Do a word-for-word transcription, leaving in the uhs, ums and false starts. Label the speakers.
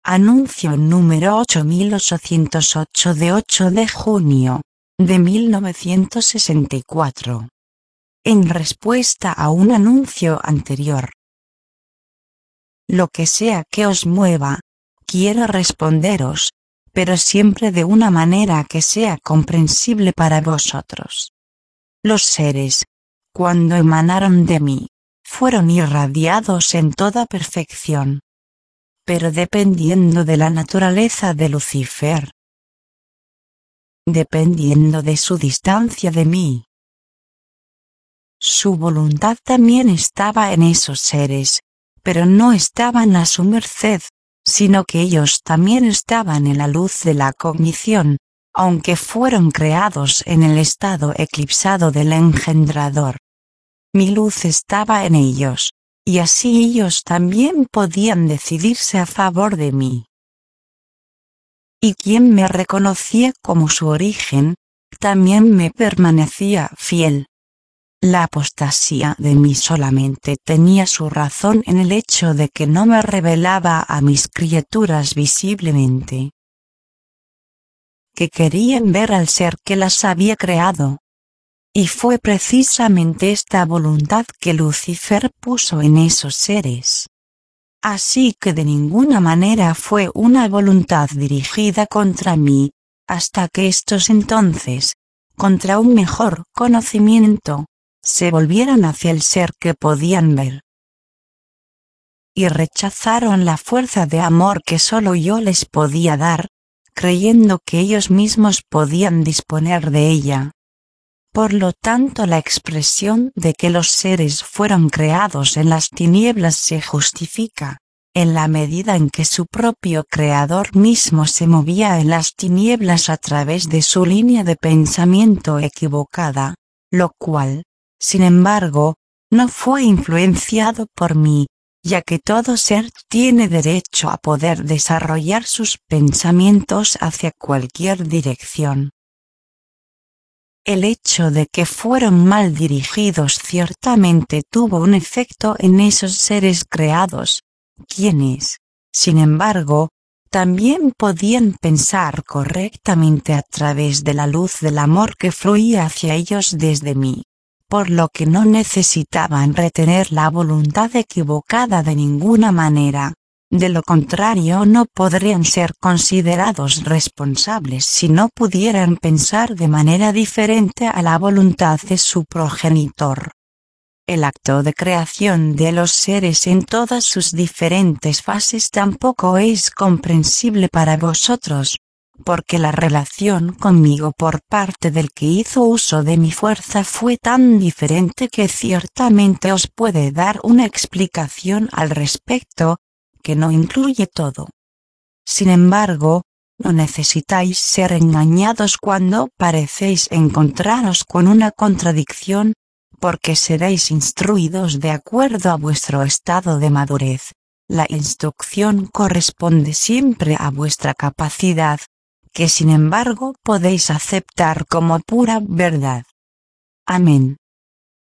Speaker 1: Anuncio número ocho mil ochocientos ocho de ocho de junio de mil novecientos sesenta y cuatro. En respuesta a un anuncio anterior. Lo que sea que os mueva, quiero responderos, pero siempre de una manera que sea comprensible para vosotros. Los seres, cuando emanaron de mí, fueron irradiados en toda perfección. Pero dependiendo de la naturaleza de Lucifer, dependiendo de su distancia de mí, su voluntad también estaba en esos seres, pero no estaban a su merced, sino que ellos también estaban en la luz de la cognición, aunque fueron creados en el estado eclipsado del engendrador. Mi luz estaba en ellos, y así ellos también podían decidirse a favor de mí. Y quien me reconocía como su origen, también me permanecía fiel. La apostasía de mí solamente tenía su razón en el hecho de que no me revelaba a mis criaturas visiblemente, que querían ver al ser que las había creado. Y fue precisamente esta voluntad que Lucifer puso en esos seres. Así que de ninguna manera fue una voluntad dirigida contra mí, hasta que estos entonces, contra un mejor conocimiento, se volvieron hacia el ser que podían ver. Y rechazaron la fuerza de amor que solo yo les podía dar, creyendo que ellos mismos podían disponer de ella. Por lo tanto, la expresión de que los seres fueron creados en las tinieblas se justifica, en la medida en que su propio creador mismo se movía en las tinieblas a través de su línea de pensamiento equivocada, lo cual, sin embargo, no fue influenciado por mí, ya que todo ser tiene derecho a poder desarrollar sus pensamientos hacia cualquier dirección. El hecho de que fueron mal dirigidos ciertamente tuvo un efecto en esos seres creados, quienes, sin embargo, también podían pensar correctamente a través de la luz del amor que fluía hacia ellos desde mí, por lo que no necesitaban retener la voluntad equivocada de ninguna manera. De lo contrario, no podrían ser considerados responsables si no pudieran pensar de manera diferente a la voluntad de su progenitor. El acto de creación de los seres en todas sus diferentes fases tampoco es comprensible para vosotros, porque la relación conmigo por parte del que hizo uso de mi fuerza fue tan diferente que ciertamente os puede dar una explicación al respecto, que no incluye todo. Sin embargo, no necesitáis ser engañados cuando parecéis encontraros con una contradicción, porque seréis instruidos de acuerdo a vuestro estado de madurez. La instrucción corresponde siempre a vuestra capacidad, que sin embargo podéis aceptar como pura verdad. Amén.